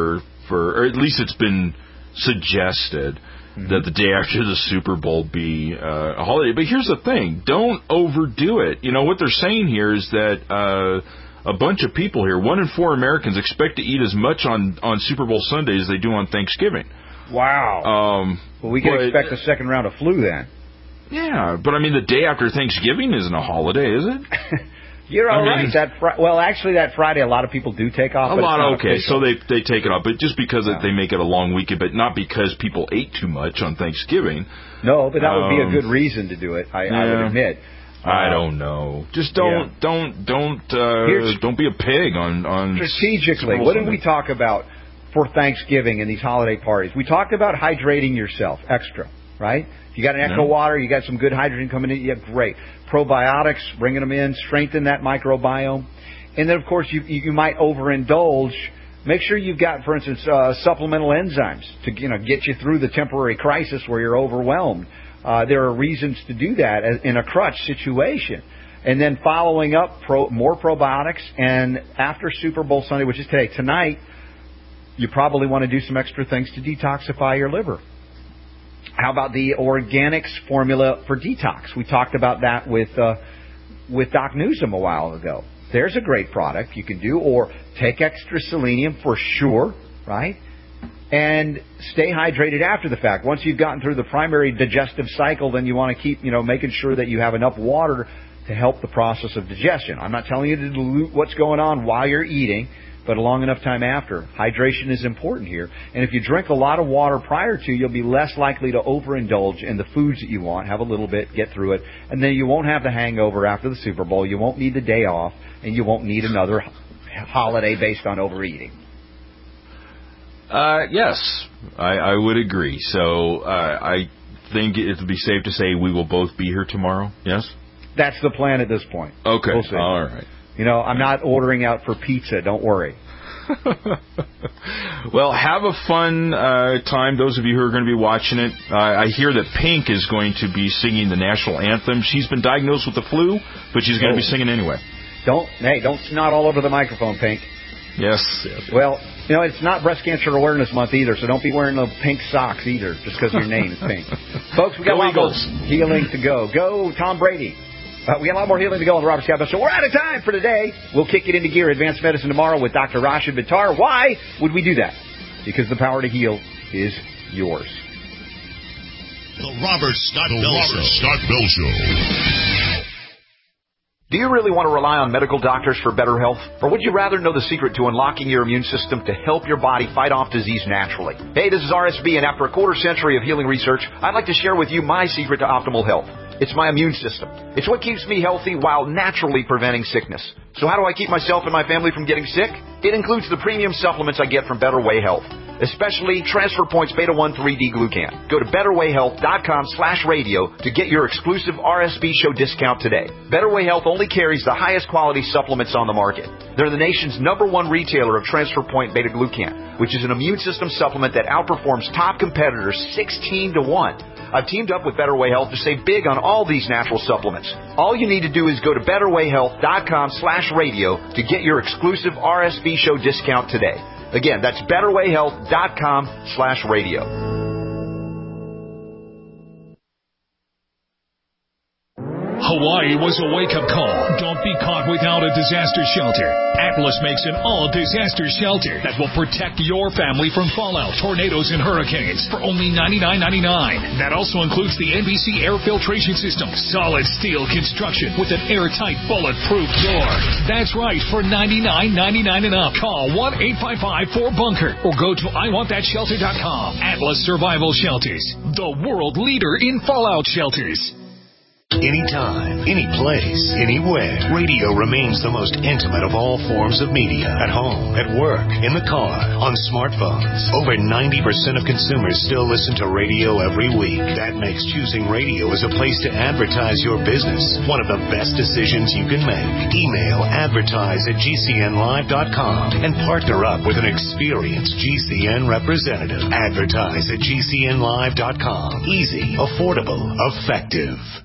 or at least it's been suggested that the day after the Super Bowl be a holiday. But here's the thing. Don't overdo it. You know, what they're saying here is that a bunch of people here, 1 in 4 Americans, expect to eat as much on Super Bowl Sunday as they do on Thanksgiving. Wow. Well, we can expect a second round of flu then. Yeah, but I mean, the day after Thanksgiving isn't a holiday, is it? You're all right. Well, actually, that Friday, a lot of people do take off. So they take it off, but just because they make it a long weekend, but not because people ate too much on Thanksgiving. No, but that would be a good reason to do it. I would admit. I don't know. Just don't be a pig on strategically. What did we talk about for Thanksgiving and these holiday parties? We talked about hydrating yourself extra, right? If you got an extra water, you got some good hydrogen coming in, yeah, great. Probiotics, bringing them in, strengthen that microbiome. And then, of course, you might overindulge. Make sure you've got, for instance, supplemental enzymes to get you through the temporary crisis where you're overwhelmed. There are reasons to do that in a crutch situation. And then following up, more probiotics. And after Super Bowl Sunday, which is tonight, you probably want to do some extra things to detoxify your liver. How about the organics formula for detox? We talked about that with Doc Newsom a while ago. There's a great product you can do, or take extra selenium for sure, right? And stay hydrated after the fact. Once you've gotten through the primary digestive cycle, then you want to keep, making sure that you have enough water to help the process of digestion. I'm not telling you to dilute what's going on while you're eating, but a long enough time after. Hydration is important here. And if you drink a lot of water prior to, you'll be less likely to overindulge in the foods that you want. Have a little bit, get through it, and then you won't have the hangover after the Super Bowl. You won't need the day off, and you won't need another holiday based on overeating. Yes, I would agree. So I think it would be safe to say we will both be here tomorrow. Yes? That's the plan at this point. Okay. We'll see. All right. I'm not ordering out for pizza. Don't worry. Well, have a fun time, those of you who are going to be watching it. I hear that Pink is going to be singing the national anthem. She's been diagnosed with the flu, but she's going to be singing anyway. Don't snot all over the microphone, Pink. Yes. Well, it's not Breast Cancer Awareness Month either, so don't be wearing those pink socks either, just because your name is Pink. Folks, we got a lot more healing to go. Go, Tom Brady. We got a lot more healing to go on the Robert Scott Bell Show. We're out of time for today. We'll kick it into gear. Advanced Medicine tomorrow with Dr. Rashid Bittar. Why would we do that? Because the power to heal is yours. The Robert Scott Bell Show. Do you really want to rely on medical doctors for better health? Or would you rather know the secret to unlocking your immune system to help your body fight off disease naturally? Hey, this is RSB, and after a quarter century of healing research, I'd like to share with you my secret to optimal health. It's my immune system. It's what keeps me healthy while naturally preventing sickness. So how do I keep myself and my family from getting sick? It includes the premium supplements I get from Better Way Health, especially Transfer Points Beta-1 3D-Glucan. Go to BetterWayHealth.com/radio to get your exclusive RSB show discount today. Better Way Health only carries the highest quality supplements on the market. They're the nation's #1 retailer of Transfer Point Beta-Glucan, which is an immune system supplement that outperforms top competitors 16-1. I've teamed up with Better Way Health to save big on all these natural supplements. All you need to do is go to BetterWayHealth.com/radio to get your exclusive RSB show discount today. Again, that's BetterWayHealth.com/radio. Hawaii was a wake-up call. Don't be caught without a disaster shelter. Atlas makes an all-disaster shelter that will protect your family from fallout, tornadoes, and hurricanes for only $99.99. That also includes the NBC air filtration system, solid steel construction with an airtight, bulletproof door. That's right, for $99.99 and up. Call 1-855-4BUNKER or go to IWantThatShelter.com. Atlas Survival Shelters, the world leader in fallout shelters. Anytime, any place, anywhere, radio remains the most intimate of all forms of media. At home, at work, in the car, on smartphones. Over 90% of consumers still listen to radio every week. That makes choosing radio as a place to advertise your business one of the best decisions you can make. Email advertise@gcnlive.com and partner up with an experienced GCN representative. Advertise@gcnlive.com. Easy, affordable, effective.